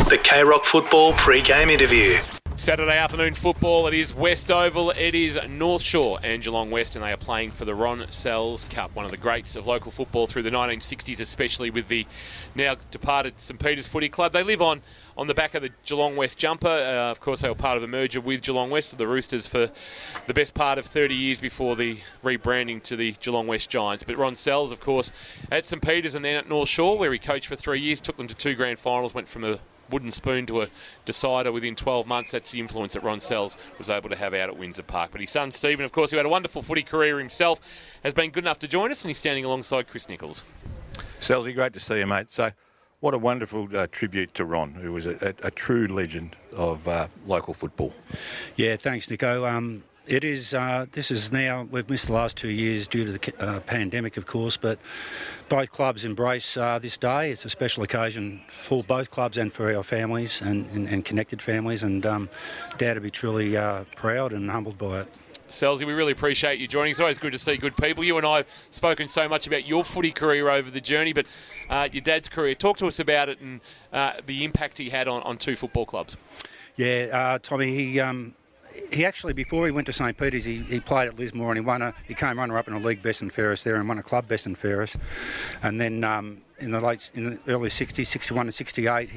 The K-Rock Football pre-game interview. Saturday afternoon football. It is West Oval, it is North Shore and Geelong West, and they are playing for the Ron Sells Cup, one of the greats of local football through the 1960s, especially with the now departed St Peters Footy Club. They live on the back of the Geelong West jumper. Of course, they were part of a merger with Geelong West, the Roosters, for the best part of 30 years before the rebranding to the Geelong West Giants. But Ron Sells, of course, at St Peters and then at North Shore, where he coached for 3 years, took them to 2 grand finals, went from a wooden spoon to a decider within 12 months. That's the influence that Ron Sells was able to have out at Windsor Park. But his son Stephen, of course, who had a wonderful footy career himself, has been good enough to join us, and he's standing alongside Chris Nichols. Selzy, great to see you, mate. So, what a wonderful tribute to Ron, who was a true legend of local football. Yeah, thanks, Nico. It is. This is now. We've missed the last 2 years due to the pandemic, of course, but both clubs embrace this day. It's a special occasion for both clubs and for our families and connected families. And Dad would be truly proud and humbled by it. Selzy, we really appreciate you joining. It's always good to see good people. You and I have spoken so much about your footy career over the journey, but your dad's career. Talk to us about it and the impact he had on 2 football clubs. Yeah, Tommy, he actually, before he went to St Peters, he played at Lismore and he came runner-up in a league best and fairest there and won a club best and fairest. And then in the early 60s, 61 and 68,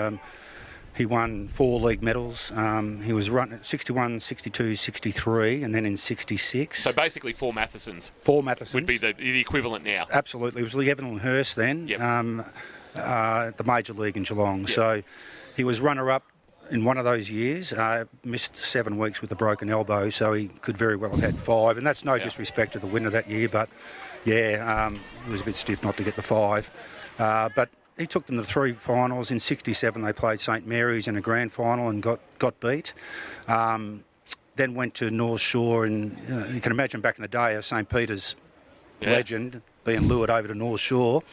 he won 4 league medals. He was run at 61, 62, 63, and then in 66. So basically 4 Mathesons. 4 Mathesons. Would be the equivalent now. Absolutely. It was Lee Evelyn Hurst then, yep. The major league in Geelong. Yep. So he was runner-up in one of those years, missed 7 weeks with a broken elbow, so he could very well have had 5. And that's no disrespect to the winner that year, but yeah, it was a bit stiff not to get the 5. But he took them to 3 finals. In 67, they played St Mary's in a grand final and got beat. Then went to North Shore, and you can imagine back in the day, a St Peters legend being lured over to North Shore.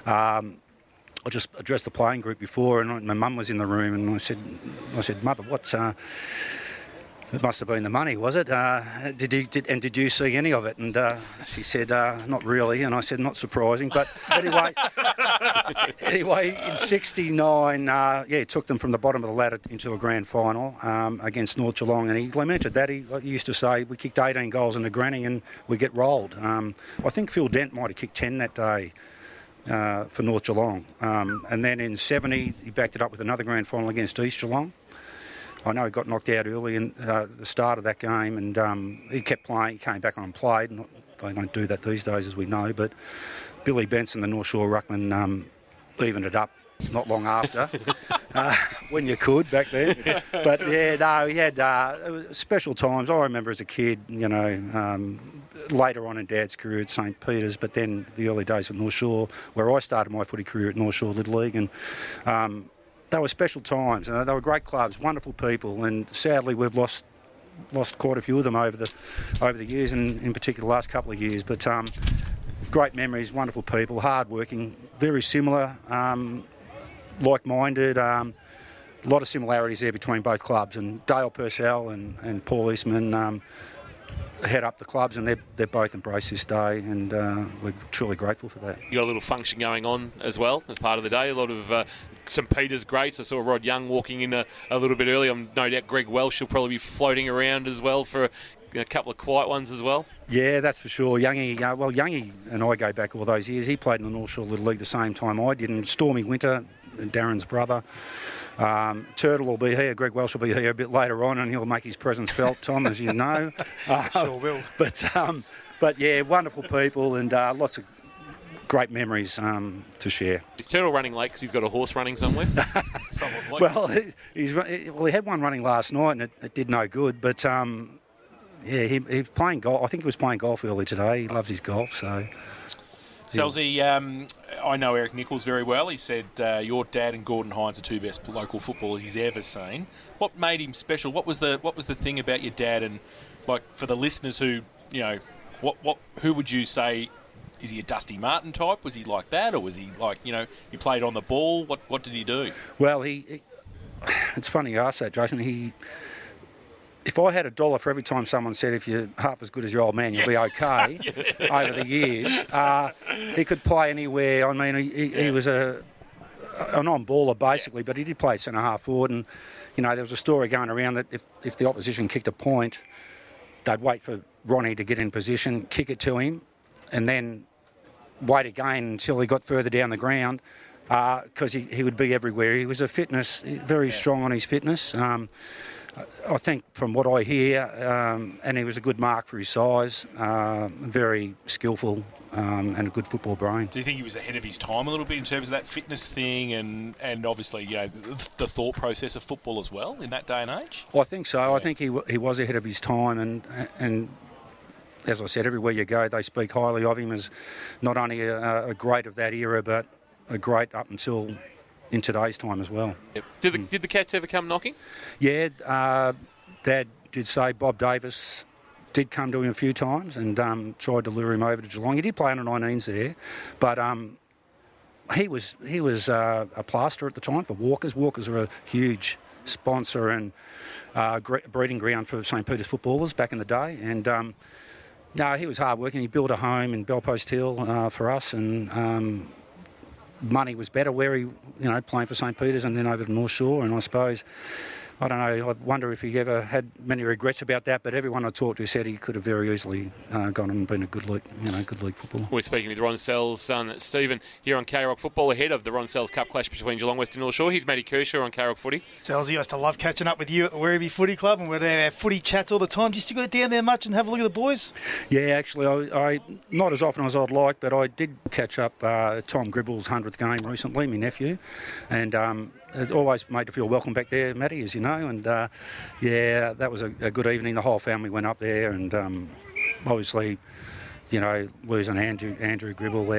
I just addressed the playing group before, and my mum was in the room, and I said, Mother, what's it must have been the money, was it? Did you see any of it? And she said, not really. And I said, not surprising. But anyway, in 69, he took them from the bottom of the ladder into a grand final against North Geelong. And he lamented that. He used to say, we kicked 18 goals in the granny and we get rolled. I think Phil Dent might have kicked 10 that day. For North Geelong. And then in 70, he backed it up with another grand final against East Geelong. I know he got knocked out early in the start of that game, and he kept playing. He came back on and played. They don't do that these days, as we know, but Billy Benson, the North Shore ruckman, evened it up not long after, when you could back then. But yeah, no, he had special times. I remember as a kid, later on in Dad's career at St Peters, but then the early days of North Shore, where I started my footy career at North Shore Little League, and they were special times. They were great clubs, wonderful people, and sadly we've lost quite a few of them over the years, and in particular the last couple of years. But great memories, wonderful people, hard-working, very similar, like-minded. A lot of similarities there between both clubs, and Dale Purcell and Paul Eastman head up the clubs, and they're both embraced this day, and we're truly grateful for that. You got a little function going on as well as part of the day. A lot of St Peters greats. I saw Rod Young walking in a little bit earlier. No doubt Greg Welsh will probably be floating around as well for a couple of quiet ones as well. Yeah, that's for sure. Youngie and I go back all those years. He played in the North Shore Little League the same time I did, and Stormy Winter, Darren's brother. Turtle will be here, Greg Welsh will be here a bit later on, and he'll make his presence felt, Tom, as you know. Sure will. But yeah, wonderful people, and lots of great memories to share. Is Turtle running late because he's got a horse running somewhere? Well, he had one running last night, and it did no good, but he's playing golf. I think he was playing golf early today. He loves his golf, so... Selzy, I know Eric Nichols very well. He said your dad and Gordon Hines are 2 best local footballers he's ever seen. What made him special? What was the thing about your dad? And like for the listeners who who would you say, is he a Dusty Martin type? Was he like that, or was he like he played on the ball? What did he do? Well, it's funny you ask that, Jason. If I had $1 for every time someone said, if you're half as good as your old man, you'll be okay, over the years, he could play anywhere. I mean, he was a an on-baller basically, but he did play centre-half forward, and there was a story going around that if the opposition kicked a point, they'd wait for Ronnie to get in position, kick it to him, and then wait again until he got further down the ground, because he would be everywhere. He was very strong on his fitness. I think from what I hear, and he was a good mark for his size, very skillful, and a good football brain. Do you think he was ahead of his time a little bit in terms of that fitness thing and obviously the thought process of football as well in that day and age? I think so. Yeah. I think he was ahead of his time, and as I said, everywhere you go, they speak highly of him as not only a great of that era, but a great up until in today's time as well. Yep. Did the Cats ever come knocking? Yeah, Dad did say Bob Davis did come to him a few times and tried to lure him over to Geelong. He did play under 19s there, but he was a plaster at the time for Walkers. Walkers were a huge sponsor and breeding ground for St Peter's footballers back in the day, and no, he was hard working. He built a home in Bellpost Hill for us, and money was better where he, playing for St Peter's and then over to North Shore. And I suppose, I don't know, I wonder if he ever had many regrets about that, but everyone I talked to said he could have very easily gone and been a good league footballer. We're speaking with Ron Sells' son, Stephen, here on K-Rock Football, ahead of the Ron Sells Cup clash between Geelong West and North Shore. Here's Matty Kershaw on K-Rock Footy. Sells, I used to love catching up with you at the Werribee Footy Club, and we'd have our footy chats all the time. Do you still go down there much and have a look at the boys? Yeah, actually, I not as often as I'd like, but I did catch up Tom Gribble's 100th game recently, my nephew, and it's always made to feel welcome back there, Matty, as you know. And, that was a good evening. The whole family went up there, and obviously, losing Andrew Gribble,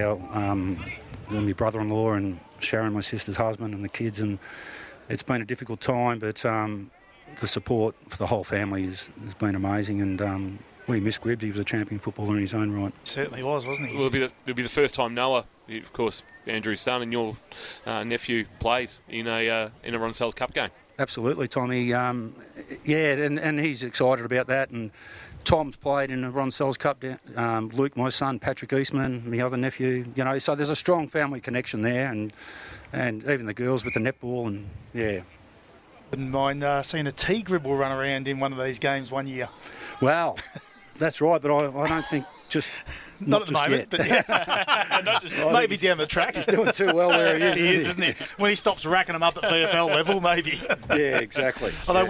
my brother-in-law, and Sharon, my sister's husband, and the kids. And it's been a difficult time, but the support for the whole family has been amazing. And we miss Gribbs. He was a champion footballer in his own right. Certainly was, wasn't he? Well, it'll be the first time Noah, of course, Andrew's son, and your nephew plays in a Ron Sells Cup game. Absolutely, Tommy. And he's excited about that. And Tom's played in the Ron Sells Cup. Luke, my son, Patrick Eastman, my other nephew. So there's a strong family connection there, and even the girls with the netball, and yeah. Wouldn't mind seeing a T Gribble run around in one of these games one year. Well, that's right, but I don't think not at the moment, yet. But yeah. Maybe down the track. He's doing too well where he is, isn't he? When he stops racking them up at VFL level, maybe. Yeah, exactly. Although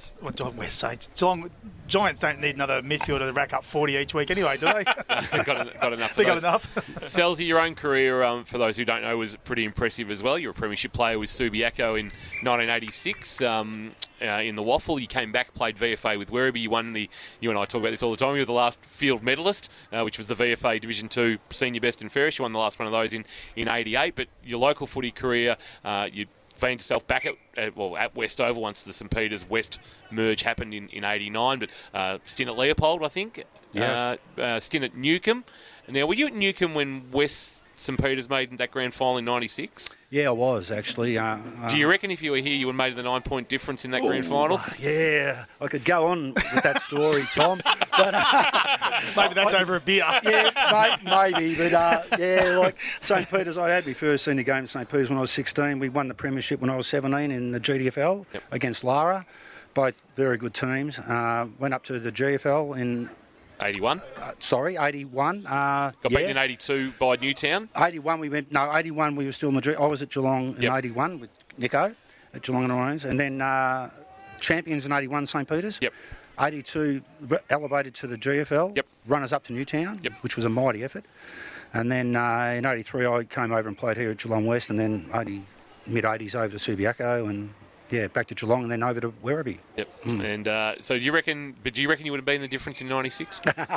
Geelong Giants don't need another midfielder to rack up 40 each week anyway, do they? They've got enough. They got enough. Selzy, your own career, for those who don't know, was pretty impressive as well. You're a premiership player with Subiaco in 1986 in the Waffle. You came back, played VFA with Werribee. You and I talk about this all the time. You were the last field medalist, which was the VFA Division 2 Senior Best and Fairest. You won the last one of those in 88. But your local footy career, you found yourself back at West Oval once the St Peters West merge happened in 89, but stint at Leopold, I think. Yeah. Stint at Newcombe. Now, were you at Newcombe when West St Peters made that grand final in 96? Yeah, I was, actually. Do you reckon if you were here, you would have made the 9-point difference in that grand final? Yeah, I could go on with that story, Tom. But maybe that's over a beer. Yeah, maybe. But, like St Peters, I had my first senior game at St Peters when I was 16. We won the premiership when I was 17 in the GDFL against Lara. Both very good teams. Went up to the GFL in 81? 81. Got beaten in 82 by Newtown? 81 we were still in the G. I was at Geelong in 81 with Nico at Geelong and Irons. And then champions in 81, St Peters. Yep. 82 elevated to the GFL. Yep. Runners up to Newtown, which was a mighty effort. And then in 83 I came over and played here at Geelong West, and then mid-80s over to Subiaco, and back to Geelong and then over to Werribee. Yep. And so do you reckon you would have been the difference in 96?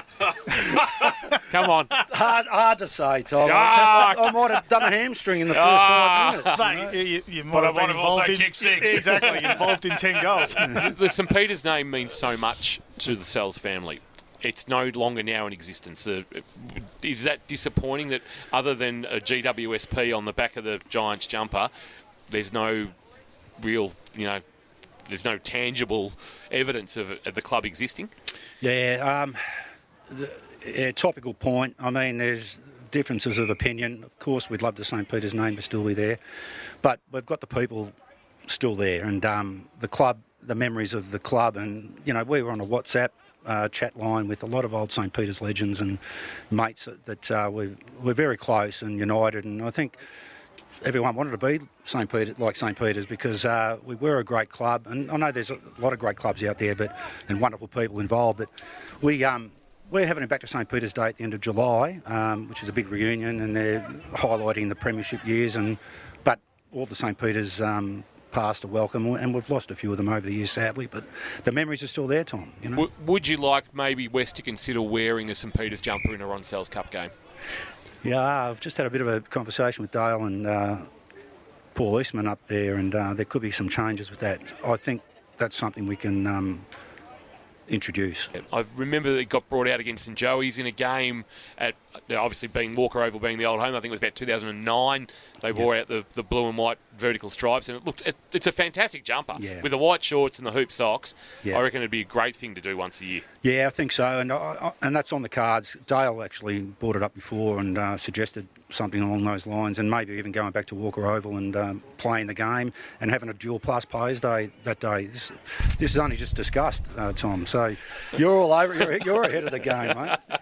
Come on. Hard to say, Tom. I might have done a hamstring in the first 5 minutes. Mate, you might have been involved in kicked 6. Exactly, involved in 10 goals. The St Peters name means so much to the Sells family. It's no longer now in existence. Is that disappointing that other than a GWSP on the back of the Giants jumper, there's no real, there's no tangible evidence of the club existing? Yeah, topical point. I mean, there's differences of opinion. Of course, we'd love the St. Peter's name to still be there, but we've got the people still there, and the club, the memories of the club, and we were on a WhatsApp chat line with a lot of old St. Peter's legends and mates that we're very close and united, and I think everyone wanted to be St. Peter's because we were a great club, and I know there's a lot of great clubs out there, and wonderful people involved, but we're having it back to St. Peter's Day at the end of July, which is a big reunion, and they're highlighting the premiership years, but all the St. Peter's past are welcome, and we've lost a few of them over the years, sadly, but the memories are still there, Tom. Would you like maybe West to consider wearing a St. Peter's jumper in a Ron Sells Cup game? Yeah, I've just had a bit of a conversation with Dale and Paul Eastman up there, and there could be some changes with that. I think that's something we can introduce. I remember that it got brought out against St Joey's in a game at, obviously being Walker Oval being the old home, I think it was about 2009. They wore out the blue and white vertical stripes, and it's a fantastic jumper. Yeah. With the white shorts and the hoop socks. Yeah. I reckon it'd be a great thing to do once a year. Yeah, I think so, and that's on the cards. Dale actually brought it up before and suggested something along those lines, and maybe even going back to Walker Oval and playing the game and having a dual plus players day that day. This is only just discussed, Tom, so you're all over it. You're ahead of the game,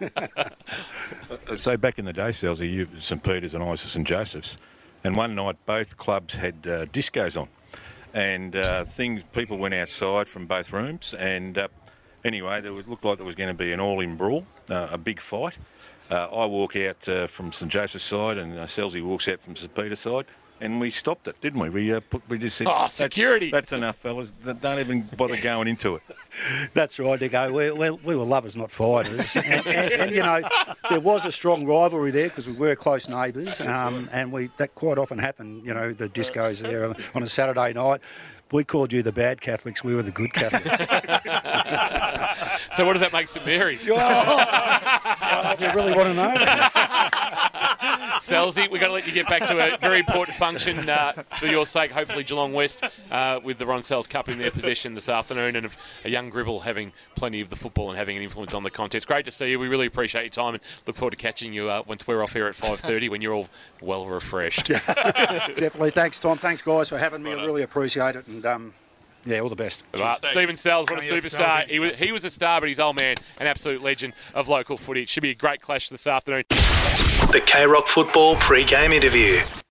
mate. So back in the day, Selzy, you St. Peter's and I was at St. Joseph's, and one night both clubs had discos on, and people went outside from both rooms, and anyway, it looked like there was going to be an all-in brawl, a big fight. I walk out from St. Joseph's side, and Selzy walks out from St. Peter's side, and we stopped it, didn't we? We just said, security. That's enough, fellas. Don't even bother going into it. That's right, Dicko. We were lovers, not fighters. and there was a strong rivalry there because we were close neighbours, and that quite often happened, the discos there on a Saturday night. We called you the bad Catholics, we were the good Catholics. So what does that make St Mary's? Do you really want to know? Selzy, we've got to let you get back to a very important function for your sake. Hopefully Geelong West with the Ron Sells Cup in their possession this afternoon, and a young Gribble having plenty of the football and having an influence on the contest. Great to see you. We really appreciate your time and look forward to catching you once we're off here at 5:30 when you're all well refreshed. Definitely. Thanks, Tom. Thanks, guys, for having me. I really appreciate it. And all the best. Stephen Sells, what a superstar. He was a star, but his old man, an absolute legend of local footy. It should be a great clash this afternoon. The K-Rock Football pre-game interview.